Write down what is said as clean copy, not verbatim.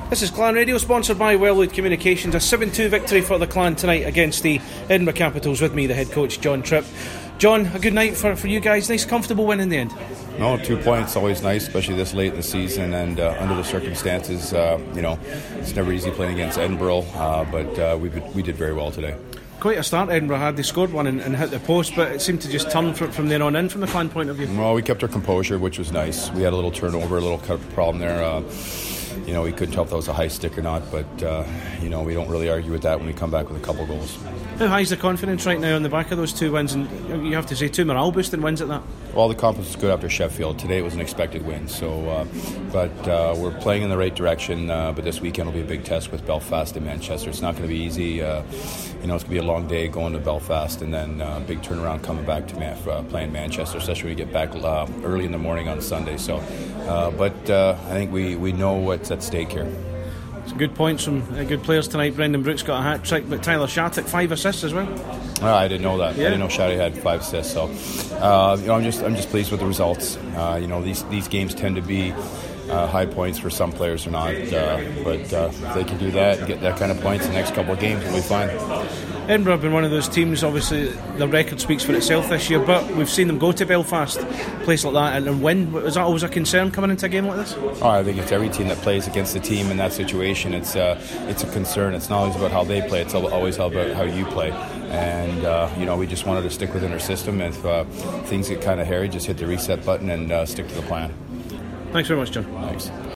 This is Clan Radio, sponsored by Wellwood Communications. A 7-2 victory for the Clan tonight against the Edinburgh Capitals. With me, the head coach, John Tripp. John, a good night for you guys. Nice, comfortable win in the end. No, 2 points, always nice, especially this late in the season and under the circumstances. It's never easy playing against Edinburgh, but we did very well today. Quite a start Edinburgh had. They scored one and hit the post, but it seemed to just turn from there on in from the Clan point of view. Well, we kept our composure, which was nice. We had a little turnover, a little problem there. We couldn't tell if that was a high stick or not, but we don't really argue with that when we come back with a couple goals. How high is the confidence right now on the back of those 2 wins? And you have to say 2 morale boosting wins at that. Well, the confidence was good after Sheffield. Today it was an expected win, but we're playing in the right direction. But this weekend will be a big test with Belfast and Manchester. It's not going to be easy. It's going to be a long day going to Belfast, and then big turnaround coming back to playing Manchester, especially when we get back early in the morning on Sunday. But I think we know what's at stake here. Some good points from good players tonight. Brendan Brooks got a hat trick, but Tyler Shattuck 5 assists as well. I didn't know that. Yeah. I didn't know Shattuck had 5 assists. So I'm just pleased with the results. These games tend to be high points for some players or not, but if they can do that and get that kind of points in the next couple of games, we'll be fine. Edinburgh have been one of those teams, obviously the record speaks for itself this year, but we've seen them go to Belfast, a place like that, and win. Is that always a concern coming into a game like this? I think it's every team that plays against the team in that situation. It's a concern. It's not always about how they play, it's always about how you play. And we just wanted to stick within our system. If things get kind of hairy, just hit the reset button and stick to the plan. Thanks very much, John. Thanks.